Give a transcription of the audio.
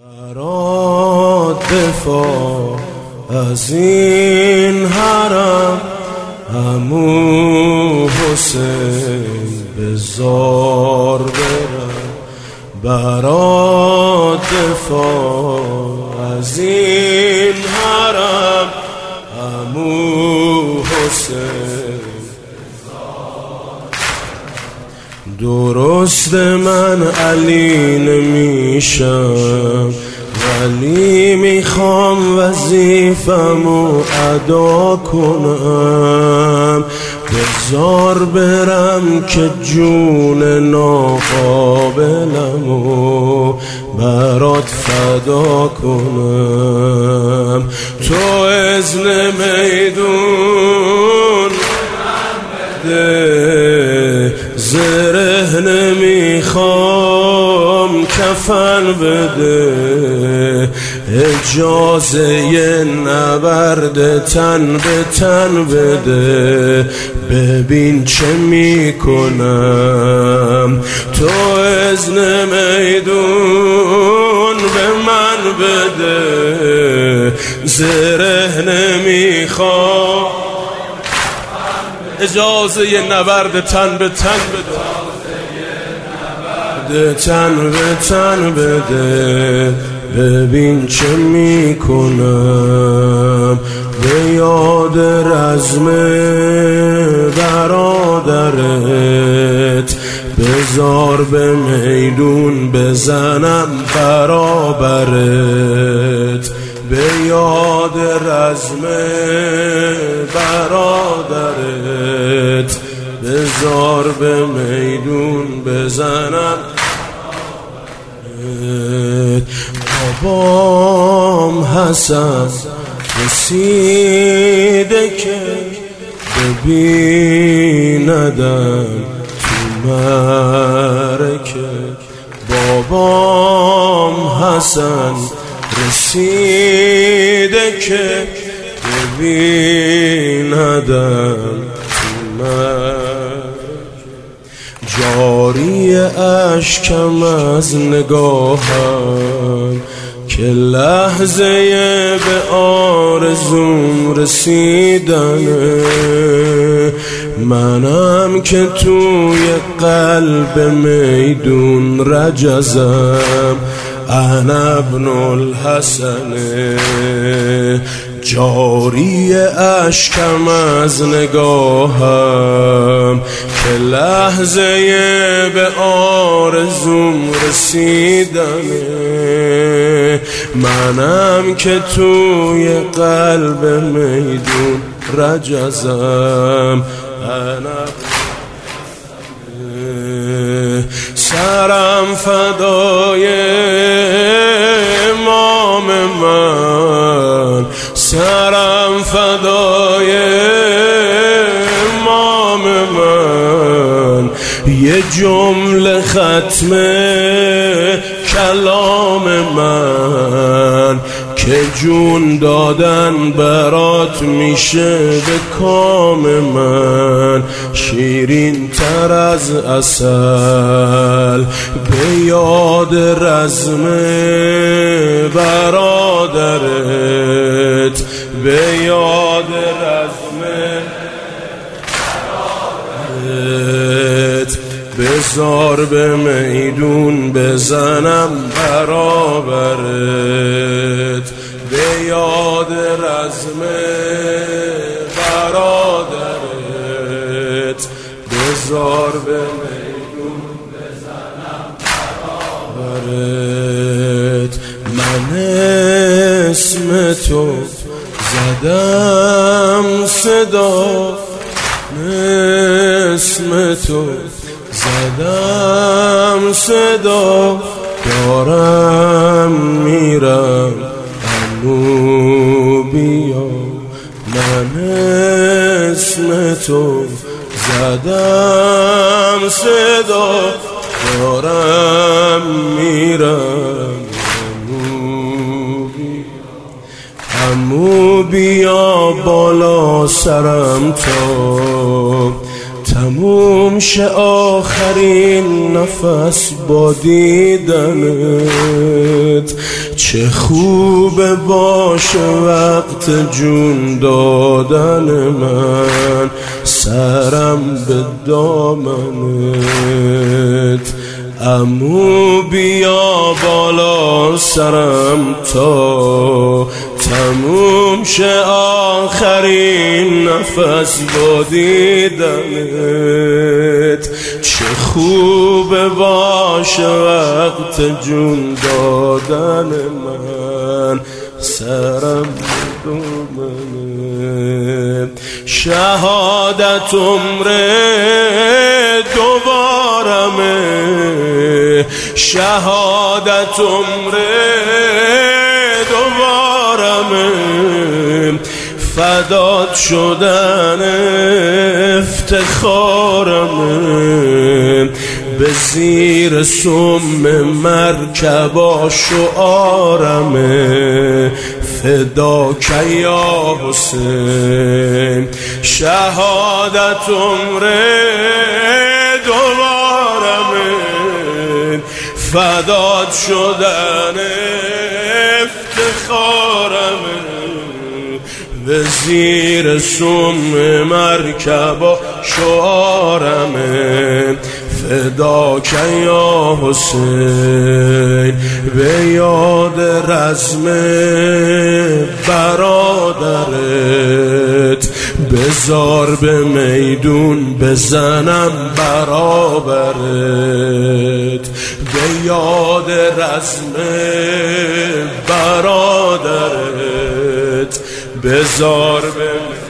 برات دفاع از این حرم عمو حسین بزار برم. برات دفاع از این حرم عمو حسین. درست من علی نمیشم ولی میخوام وظیفمو ادا کنم. بزار برم که جون ناقابلمو برات فدا کنم. تو اذن میدون بده، زره نمیخوام کفن بده. اجازه نبرد تن به تن بده، ببین چه میکنم. تو اذن میدون به من بده، زره نمیخوام اجازه نبرد تن به تن بده. تن به تن بده، ببین چه میکنم. به یاد رزم برادرت بزار به میدون بزنم برابرت. به یاد رزم برادرت بزار به میدون بزنم. بابام حسن رسیده که ببیندم تو مرکه. بابام حسن رسیده که ببیندم تو مرکه. جاری اشکم از نگاهم که لحظه به آرزوم رسیدنه. منم که توی قلب میدون رجزم، انا ابن الحسن. جاری اشکم از نگاهم که لحظه به آرزوم رسیدنه. منم که توی قلب میدون رجزم، انا سرم فدای امام من، سرم فدای امام من. یه جمله ختم کلام من که جون دادن برات میشه به کام من. شیرین تر از عسل به یاد رزم برادرت، به یاد رزم برادرت بزار به میدون بزنم برابرت. به یاد رزم برادرت بزار به میدون بزنم برابرت. من اسم تو زدم صدا، اسم تو زدم صدا. دارم میرم عمو بیا. من اسم تو زدم صدا، دارم میرم عمو بیا. عمو بیا بالا سرم تا تموم شه آخرین نفس با دیدنت. چه خوب باشه وقت جون دادن من، سرم به دامنت. عمو بیا بالا سرم تا تموم شه آخرین نفس با دیدنت. چه خوب باشه وقت جون دادن من، سرم دومنت. شهادت عمره دوبارمه، شهادت عمره دوبارمه. فدات شدن افتخارمه، به زیر سم مرکبا شعارمه. فداک یا حسین. شهادت عمره دوبارمه، فدات شدن افتخارمه. به زیر سم مرکبا شعارمه. فداک یا حسین. به یاد رزم برادرت، بزار به میدون بزنم برابرت. به یاد رزم برادرت، بزار به